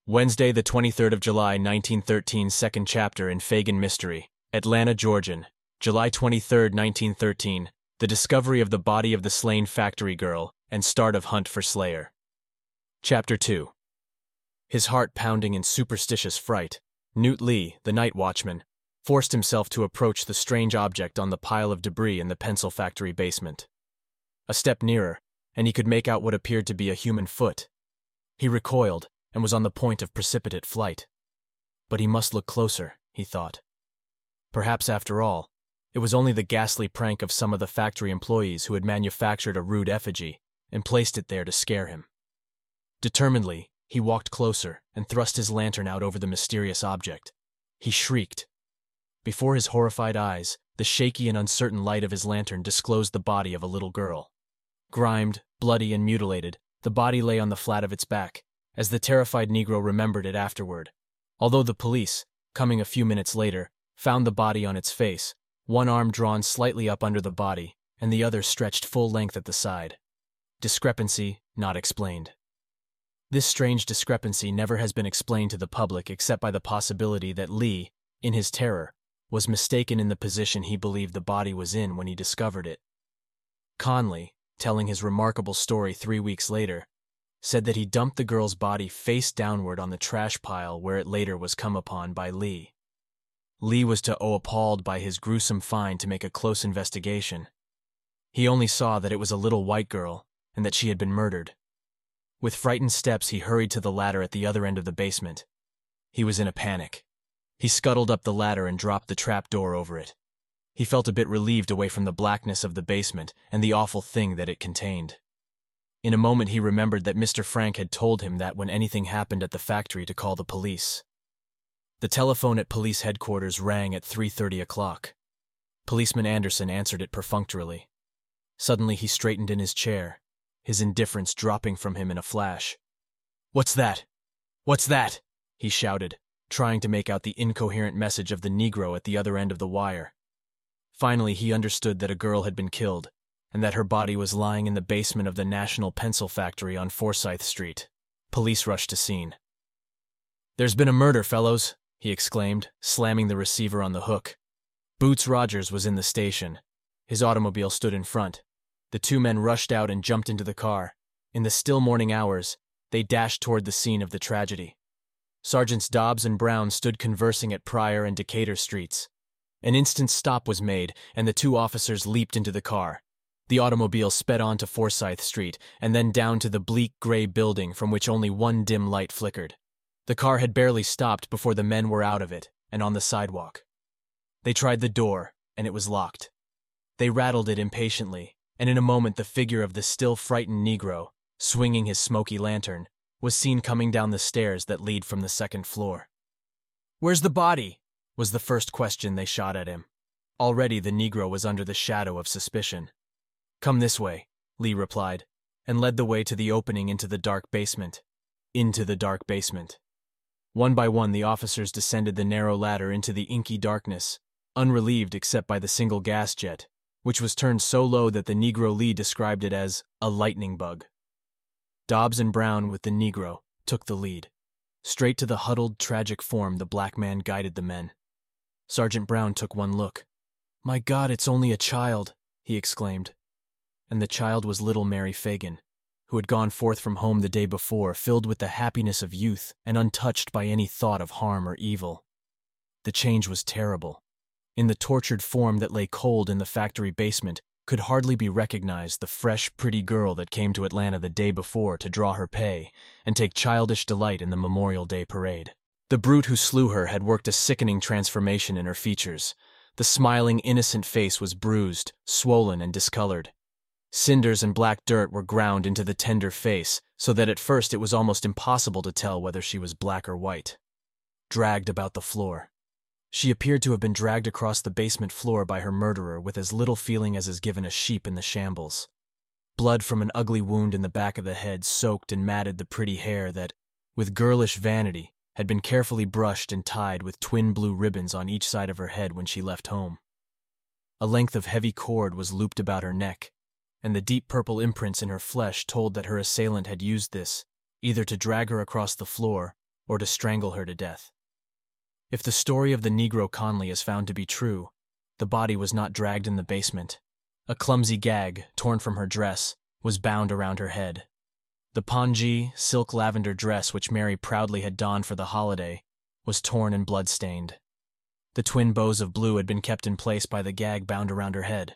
Wednesday, the 23rd of July, 1913, second chapter in Fagin Mystery, Atlanta, Georgian, July 23, 1913, the discovery of the body of the slain factory girl, and start of hunt for slayer. Chapter 2. His heart pounding in superstitious fright, Newt Lee, the night watchman, forced himself to approach the strange object on the pile of debris in the pencil factory basement. A step nearer, and he could make out what appeared to be a human foot. He recoiled, and was on the point of precipitate flight. But he must look closer, he thought. Perhaps, after all, it was only the ghastly prank of some of the factory employees who had manufactured a rude effigy and placed it there to scare him. Determinedly, he walked closer and thrust his lantern out over the mysterious object. He shrieked. Before his horrified eyes, the shaky and uncertain light of his lantern disclosed the body of a little girl. Grimed, bloody, and mutilated, the body lay on the flat of its back, as the terrified Negro remembered it afterward. Although the police, coming a few minutes later, found the body on its face, one arm drawn slightly up under the body, and the other stretched full length at the side. Discrepancy not explained. This strange discrepancy never has been explained to the public except by the possibility that Lee, in his terror, was mistaken in the position he believed the body was in when he discovered it. Conley, telling his remarkable story 3 weeks later, said that he dumped the girl's body face downward on the trash pile where it later was come upon by Lee. Lee was to owe appalled by his gruesome find to make a close investigation. He only saw that it was a little white girl and that she had been murdered. With frightened steps he hurried to the ladder at the other end of the basement. He was in a panic. He scuttled up the ladder and dropped the trap door over it. He felt a bit relieved away from the blackness of the basement and the awful thing that it contained. In a moment he remembered that Mr. Frank had told him that when anything happened at the factory to call the police. The telephone at police headquarters rang at 3:30 o'clock. Policeman Anderson answered it perfunctorily. Suddenly he straightened in his chair, his indifference dropping from him in a flash. "What's that? What's that?" he shouted, trying to make out the incoherent message of the Negro at the other end of the wire. Finally he understood that a girl had been killed, and that her body was lying in the basement of the National Pencil Factory on Forsyth Street. Police rushed to scene. "There's been a murder, fellows," he exclaimed, slamming the receiver on the hook. Boots Rogers was in the station. His automobile stood in front. The two men rushed out and jumped into the car. In the still morning hours, they dashed toward the scene of the tragedy. Sergeants Dobbs and Brown stood conversing at Pryor and Decatur Streets. An instant stop was made, and the two officers leaped into the car. The automobile sped on to Forsyth Street, and then down to the bleak gray building from which only one dim light flickered. The car had barely stopped before the men were out of it, and on the sidewalk. They tried the door, and it was locked. They rattled it impatiently, and in a moment the figure of the still frightened Negro, swinging his smoky lantern, was seen coming down the stairs that lead from the second floor. "Where's the body?" was the first question they shot at him. Already the Negro was under the shadow of suspicion. "Come this way," Lee replied, and led the way to the opening into the dark basement. Into the dark basement. One by one the officers descended the narrow ladder into the inky darkness, unrelieved except by the single gas jet, which was turned so low that the Negro Lee described it as a lightning bug. Dobbs and Brown, with the Negro, took the lead. Straight to the huddled, tragic form the black man guided the men. Sergeant Brown took one look. "My God, it's only a child," he exclaimed. And the child was little Mary Fagin, who had gone forth from home the day before, filled with the happiness of youth and untouched by any thought of harm or evil. The change was terrible. In the tortured form that lay cold in the factory basement could hardly be recognized the fresh, pretty girl that came to Atlanta the day before to draw her pay and take childish delight in the Memorial Day parade. The brute who slew her had worked a sickening transformation in her features. The smiling, innocent face was bruised, swollen, and discolored. Cinders and black dirt were ground into the tender face, so that at first it was almost impossible to tell whether she was black or white. Dragged about the floor. She appeared to have been dragged across the basement floor by her murderer with as little feeling as is given a sheep in the shambles. Blood from an ugly wound in the back of the head soaked and matted the pretty hair that, with girlish vanity, had been carefully brushed and tied with twin blue ribbons on each side of her head when she left home. A length of heavy cord was looped about her neck, and the deep purple imprints in her flesh told that her assailant had used this, either to drag her across the floor or to strangle her to death. If the story of the Negro Conley is found to be true, the body was not dragged in the basement. A clumsy gag, torn from her dress, was bound around her head. The pongee, silk lavender dress which Mary proudly had donned for the holiday was torn and blood-stained. The twin bows of blue had been kept in place by the gag bound around her head.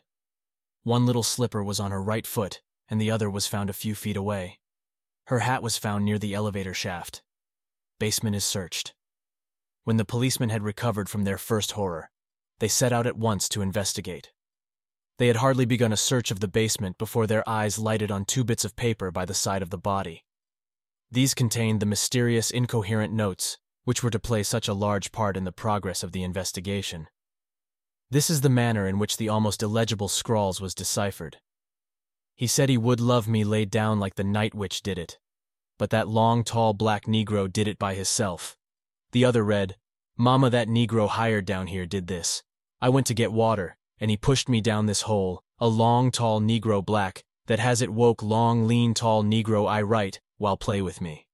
One little slipper was on her right foot, and the other was found a few feet away. Her hat was found near the elevator shaft. Basement is searched. When the policemen had recovered from their first horror, they set out at once to investigate. They had hardly begun a search of the basement before their eyes lighted on 2 bits of paper by the side of the body. These contained the mysterious, incoherent notes which were to play such a large part in the progress of the investigation. This is the manner in which the almost illegible scrawls was deciphered. He said he would love me laid down like the night witch did it, but that long, tall black Negro did it by hisself. The other read, Mama, that Negro hired down here did this. I went to get water, and he pushed me down this hole, a long, tall Negro black, that has it woke long, lean, tall Negro I write, while play with me.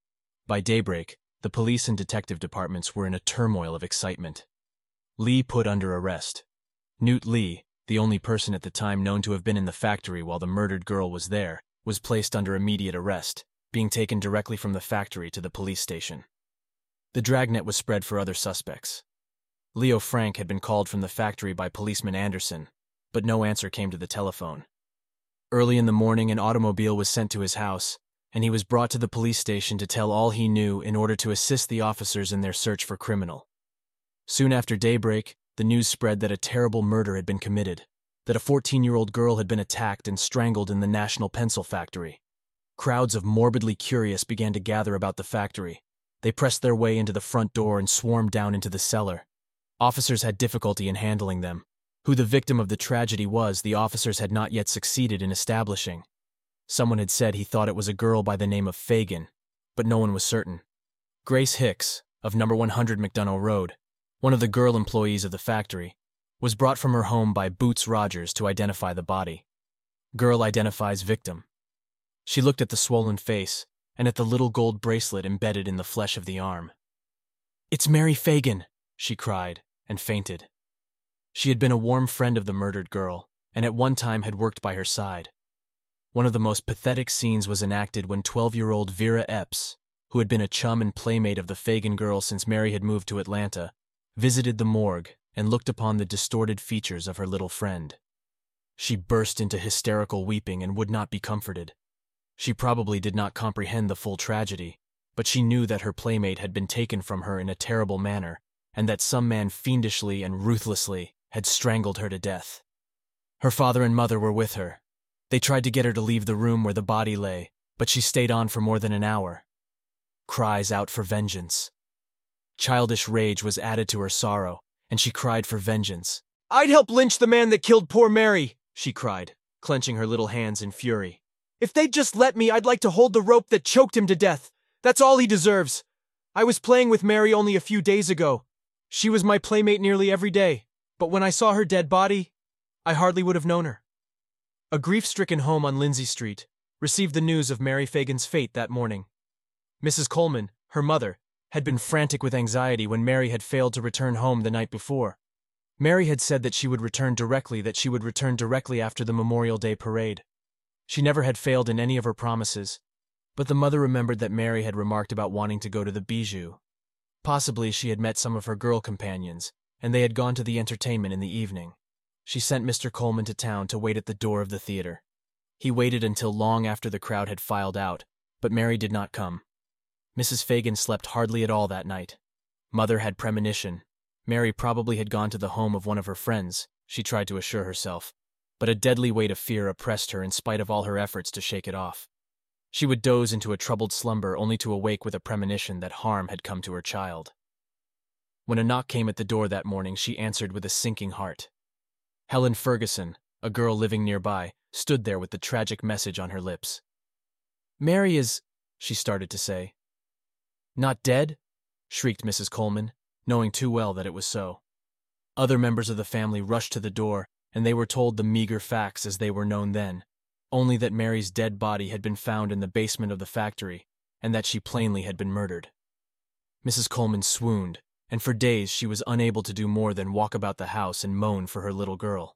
By daybreak, the police and detective departments were in a turmoil of excitement. Lee put under arrest. Newt Lee, the only person at the time known to have been in the factory while the murdered girl was there, was placed under immediate arrest, being taken directly from the factory to the police station. The dragnet was spread for other suspects. Leo Frank had been called from the factory by policeman Anderson, but no answer came to the telephone. Early in the morning, an automobile was sent to his house, and he was brought to the police station to tell all he knew in order to assist the officers in their search for criminal. Soon after daybreak, the news spread that a terrible murder had been committed, that a 14-year-old girl had been attacked and strangled in the National Pencil Factory. Crowds of morbidly curious began to gather about the factory. They pressed their way into the front door and swarmed down into the cellar. Officers had difficulty in handling them. Who the victim of the tragedy was, the officers had not yet succeeded in establishing. Someone had said he thought it was a girl by the name of Fagin, but no one was certain. Grace Hicks, of No. 100 McDonough Road, one of the girl employees of the factory, was brought from her home by Boots Rogers to identify the body. Girl identifies victim. She looked at the swollen face and at the little gold bracelet embedded in the flesh of the arm. "It's Mary Fagin," she cried, and fainted. She had been a warm friend of the murdered girl, and at one time had worked by her side. One of the most pathetic scenes was enacted when 12-year-old Vera Epps, who had been a chum and playmate of the Fagin girl since Mary had moved to Atlanta, visited the morgue and looked upon the distorted features of her little friend. She burst into hysterical weeping and would not be comforted. She probably did not comprehend the full tragedy, but she knew that her playmate had been taken from her in a terrible manner, and that some man fiendishly and ruthlessly had strangled her to death. Her father and mother were with her. They tried to get her to leave the room where the body lay, but she stayed on for more than an hour. Cries out for vengeance. Childish rage was added to her sorrow, and she cried for vengeance. "I'd help lynch the man that killed poor Mary," she cried, clenching her little hands in fury. "If they'd just let me, I'd like to hold the rope that choked him to death. That's all he deserves. I was playing with Mary only a few days ago. She was my playmate nearly every day, but when I saw her dead body, I hardly would have known her." A grief-stricken home on Lindsay Street received the news of Mary Fagin's fate that morning. Mrs. Coleman, her mother, had been frantic with anxiety when Mary had failed to return home the night before. Mary had said that she would return directly after the Memorial Day parade. She never had failed in any of her promises, but the mother remembered that Mary had remarked about wanting to go to the Bijou. Possibly she had met some of her girl companions, and they had gone to the entertainment in the evening. She sent Mr. Coleman to town to wait at the door of the theater. He waited until long after the crowd had filed out, but Mary did not come. Mrs. Fagin slept hardly at all that night. Mother had premonition. Mary probably had gone to the home of one of her friends, she tried to assure herself, but a deadly weight of fear oppressed her in spite of all her efforts to shake it off. She would doze into a troubled slumber only to awake with a premonition that harm had come to her child. When a knock came at the door that morning, she answered with a sinking heart. Helen Ferguson, a girl living nearby, stood there with the tragic message on her lips. "Mary is," she started to say. "Not dead?" shrieked Mrs. Coleman, knowing too well that it was so. Other members of the family rushed to the door, and they were told the meager facts as they were known then, only that Mary's dead body had been found in the basement of the factory, and that she plainly had been murdered. Mrs. Coleman swooned, and for days she was unable to do more than walk about the house and moan for her little girl.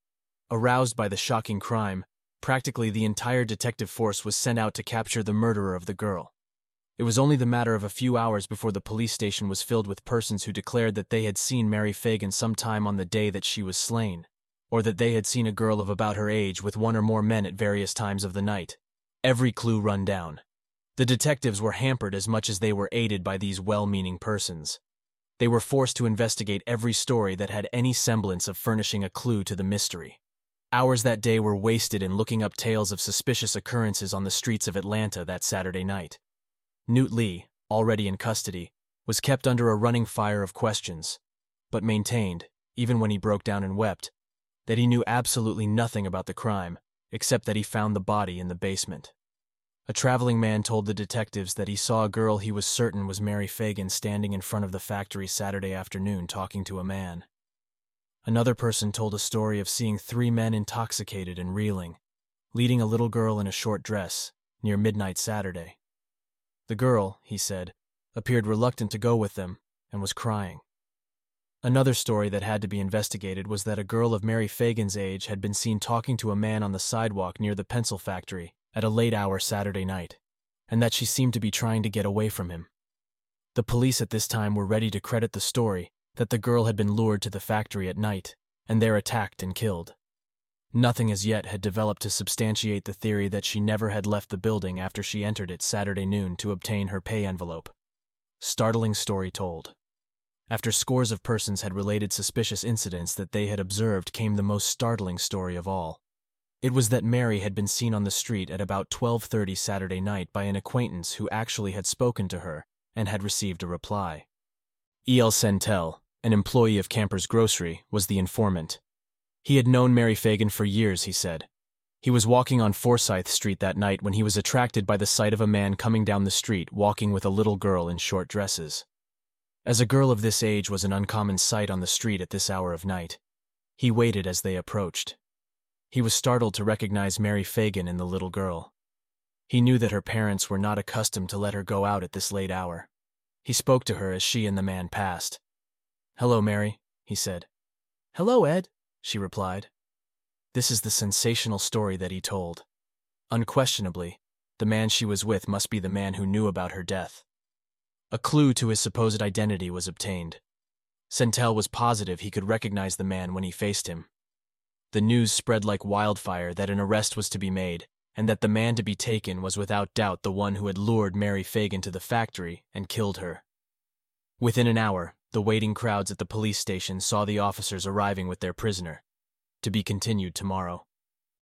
Aroused by the shocking crime, practically the entire detective force was sent out to capture the murderer of the girl. It was only the matter of a few hours before the police station was filled with persons who declared that they had seen Mary Fagan sometime on the day that she was slain, or that they had seen a girl of about her age with one or more men at various times of the night. Every clue run down. The detectives were hampered as much as they were aided by these well-meaning persons. They were forced to investigate every story that had any semblance of furnishing a clue to the mystery. Hours that day were wasted in looking up tales of suspicious occurrences on the streets of Atlanta that Saturday night. Newt Lee, already in custody, was kept under a running fire of questions, but maintained, even when he broke down and wept, that he knew absolutely nothing about the crime, except that he found the body in the basement. A traveling man told the detectives that he saw a girl he was certain was Mary Fagan standing in front of the factory Saturday afternoon talking to a man. Another person told a story of seeing 3 men intoxicated and reeling, leading a little girl in a short dress, near midnight Saturday. The girl, he said, appeared reluctant to go with them and was crying. Another story that had to be investigated was that a girl of Mary Fagan's age had been seen talking to a man on the sidewalk near the pencil factory at a late hour Saturday night, and that she seemed to be trying to get away from him. The police at this time were ready to credit the story that the girl had been lured to the factory at night and there attacked and killed. Nothing as yet had developed to substantiate the theory that she never had left the building after she entered it Saturday noon to obtain her pay envelope. Startling story told. After scores of persons had related suspicious incidents that they had observed came the most startling story of all. It was that Mary had been seen on the street at about 12:30 Saturday night by an acquaintance who actually had spoken to her and had received a reply. E.L. Sentel, an employee of Camper's Grocery, was the informant. He had known Mary Fagan for years, he said. He was walking on Forsyth Street that night when he was attracted by the sight of a man coming down the street walking with a little girl in short dresses. As a girl of this age was an uncommon sight on the street at this hour of night, he waited as they approached. He was startled to recognize Mary Fagan in the little girl. He knew that her parents were not accustomed to let her go out at this late hour. He spoke to her as she and the man passed. "Hello, Mary," he said. "Hello, Ed," she replied. This is the sensational story that he told. Unquestionably, the man she was with must be the man who knew about her death. A clue to his supposed identity was obtained. Sentel was positive he could recognize the man when he faced him. The news spread like wildfire that an arrest was to be made, and that the man to be taken was without doubt the one who had lured Mary Fagan to the factory and killed her. Within an hour, the waiting crowds at the police station saw the officers arriving with their prisoner. To be continued tomorrow.